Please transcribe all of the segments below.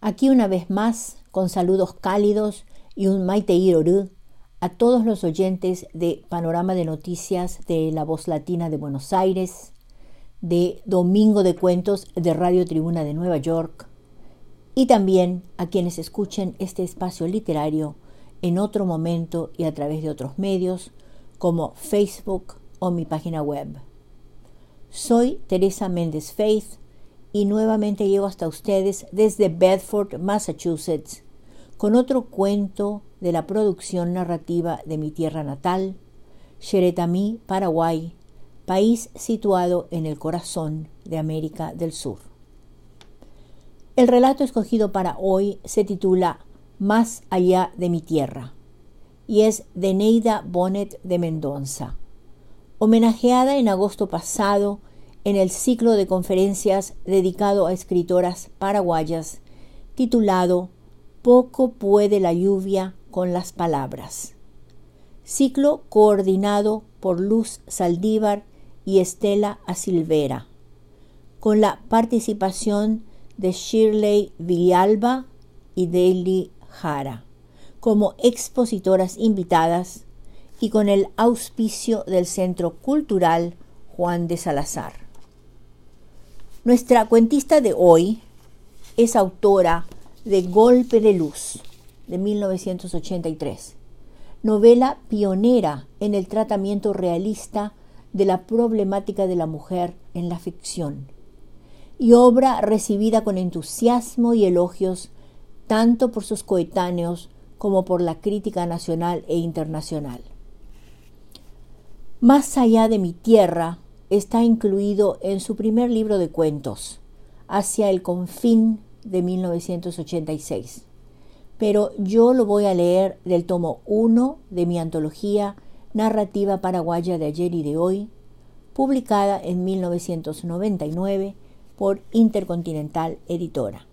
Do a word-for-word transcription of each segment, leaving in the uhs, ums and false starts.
Aquí una vez más, con saludos cálidos y un maite iroru a todos los oyentes de Panorama de Noticias de La Voz Latina de Buenos Aires, de Domingo de Cuentos de Radio Tribuna de Nueva York, y también a quienes escuchen este espacio literario en otro momento y a través de otros medios como Facebook o mi página web. Soy Teresa Méndez Faith y nuevamente llego hasta ustedes desde Bedford, Massachusetts, con otro cuento de la producción narrativa de mi tierra natal, Xeretamí, Paraguay, país situado en el corazón de América del Sur. El relato escogido para hoy se titula Más allá de mi tierra y es de Neida Bonet de Mendoza, homenajeada en agosto pasado en el ciclo de conferencias dedicado a escritoras paraguayas titulado Poco puede la lluvia con las palabras. Ciclo coordinado por Luz Saldívar y Estela Asilvera, con la participación de Shirley Villalba y Daily Jara como expositoras invitadas y con el auspicio del Centro Cultural Juan de Salazar. Nuestra cuentista de hoy es autora de Golpe de Luz, de mil novecientos ochenta y tres, novela pionera en el tratamiento realista de la problemática de la mujer en la ficción, y obra recibida con entusiasmo y elogios tanto por sus coetáneos como por la crítica nacional e internacional. Más allá de mi tierra está incluido en su primer libro de cuentos, Hacia el confín, de mil novecientos ochenta y seis, pero yo lo voy a leer del tomo uno de mi antología Narrativa Paraguaya de ayer y de hoy, publicada en mil novecientos noventa y nueve por Intercontinental Editora.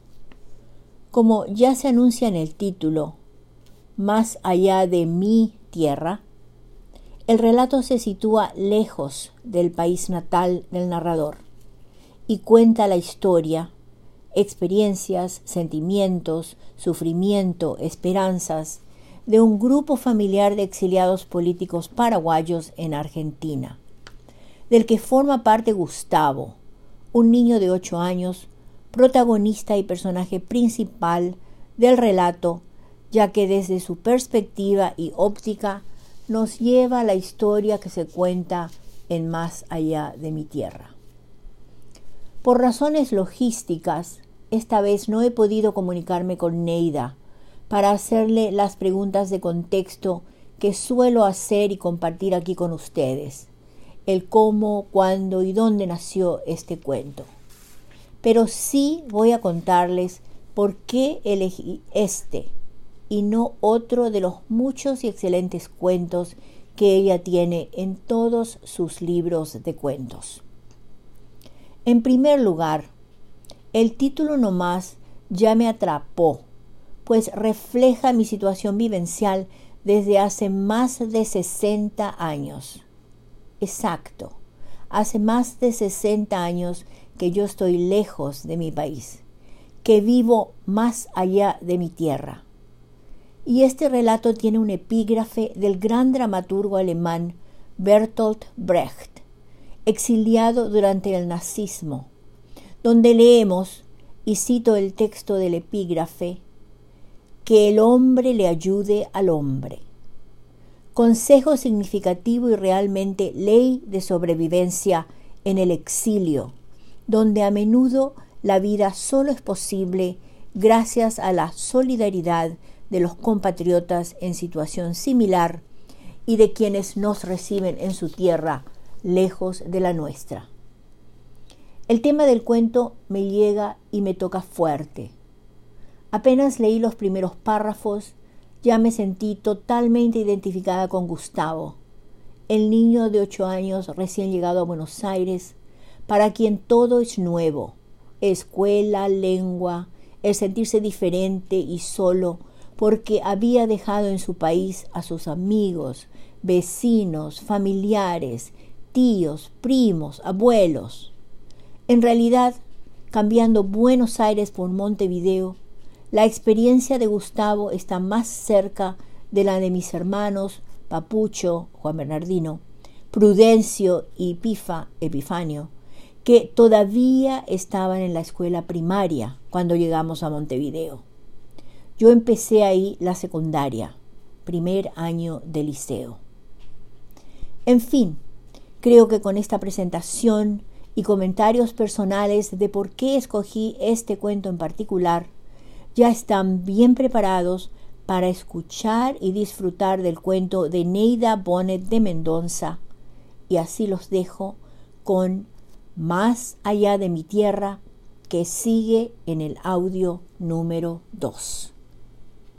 Como ya se anuncia en el título, Más allá de mi tierra, el relato se sitúa lejos del país natal del narrador y cuenta la historia, experiencias, sentimientos, sufrimiento, esperanzas de un grupo familiar de exiliados políticos paraguayos en Argentina, del que forma parte Gustavo, un niño de ocho años, protagonista y personaje principal del relato, ya que desde su perspectiva y óptica nos lleva a la historia que se cuenta en Más allá de mi tierra. Por razones logísticas, esta vez no he podido comunicarme con Neida para hacerle las preguntas de contexto que suelo hacer y compartir aquí con ustedes, el cómo, cuándo y dónde nació este cuento. Pero sí voy a contarles por qué elegí este y no otro de los muchos y excelentes cuentos que ella tiene en todos sus libros de cuentos. En primer lugar, el título nomás ya me atrapó, pues refleja mi situación vivencial desde hace más de sesenta años. Exacto, hace más de sesenta años que yo estoy lejos de mi país, que vivo más allá de mi tierra. Y este relato tiene un epígrafe del gran dramaturgo alemán Bertolt Brecht, exiliado durante el nazismo, donde leemos, y cito el texto del epígrafe, que el hombre le ayude al hombre. Consejo significativo y realmente ley de sobrevivencia en el exilio, donde a menudo la vida solo es posible gracias a la solidaridad de los compatriotas en situación similar y de quienes nos reciben en su tierra lejos de la nuestra. El tema del cuento me llega y me toca fuerte. Apenas leí los primeros párrafos, ya me sentí totalmente identificada con Gustavo, el niño de ocho años recién llegado a Buenos Aires, para quien todo es nuevo, escuela, lengua, el sentirse diferente y solo, porque había dejado en su país a sus amigos, vecinos, familiares, tíos, primos, abuelos. En realidad, cambiando Buenos Aires por Montevideo, La experiencia de Gustavo está más cerca de la de mis hermanos Papucho, Juan Bernardino, Prudencio y Pifa, Epifanio, que todavía estaban en la escuela primaria cuando llegamos a Montevideo. Yo empecé ahí la secundaria, primer año de liceo. En fin, creo que con esta presentación y comentarios personales de por qué escogí este cuento en particular, ya están bien preparados para escuchar y disfrutar del cuento de Neida Bonet de Mendoza, y así los dejo con Más allá de mi tierra, que sigue en el audio número dos.